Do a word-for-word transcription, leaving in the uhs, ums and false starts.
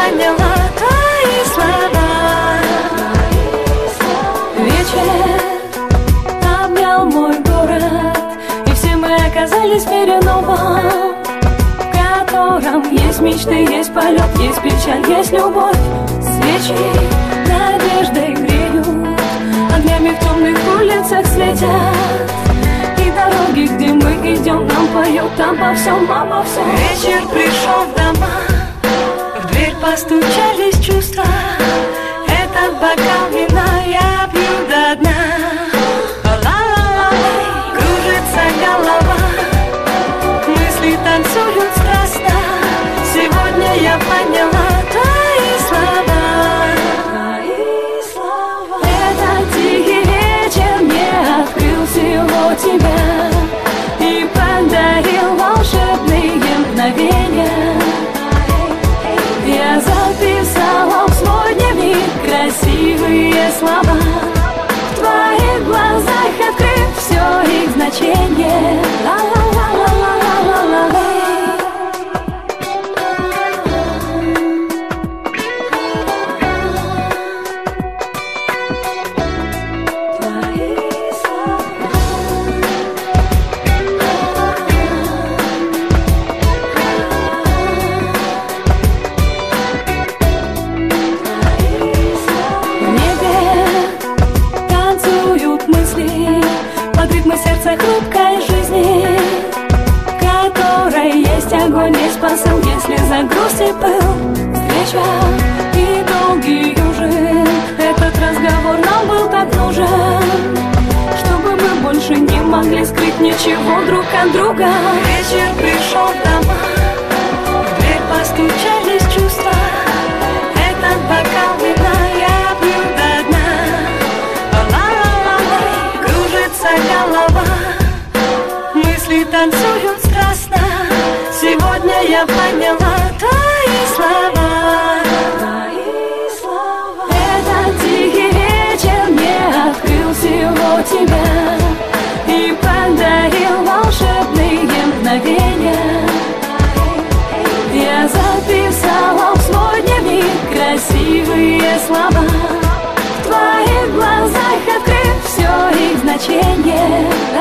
поняла твои слова. Вечер обнял мой город, и все мы оказались в мире новом, в котором есть мечты, есть полет, есть печаль, есть любовь. Свечи надеждой греют, огнями в темных улицах светят, и дороги, где мы идем, нам поют обо всем, обо всем. Вечер пришел в дома, в дверь постучались чувства. Этот бокал вина я пью до дна. Ла-ла-ла-лай, кружится голова, мысли танцуют страстно. Сегодня я поняла твои слова. Твои слова. Этот тихий вечер мне открыл всего тебя и подарил волшебные мгновения. Я записала в свой дневник красивые слова, в твоих глазах открыв все их значение. Ла-ла-ла-ла-ла-ла-ла-ла. Хрупкой жизни, в которой есть огонь, есть посыл, если загрузит пыл. Встреча и долгий ужин, этот разговор нам был так нужен, чтобы мы больше не могли скрыть ничего друг от друга. Вечер пришел в дома, в дверь постучались чувства. Этот бокал вина я пью до дна. Ла-ла-ла-лай, кружится голова, мысли танцуют страстно. Сегодня я поняла твои слова. Твои слова. Этот тихий вечер мне открыл всего тебя и подарил волшебные мгновения. Я записала в свой дневник красивые слова, в твоих глазах открыв все их значение.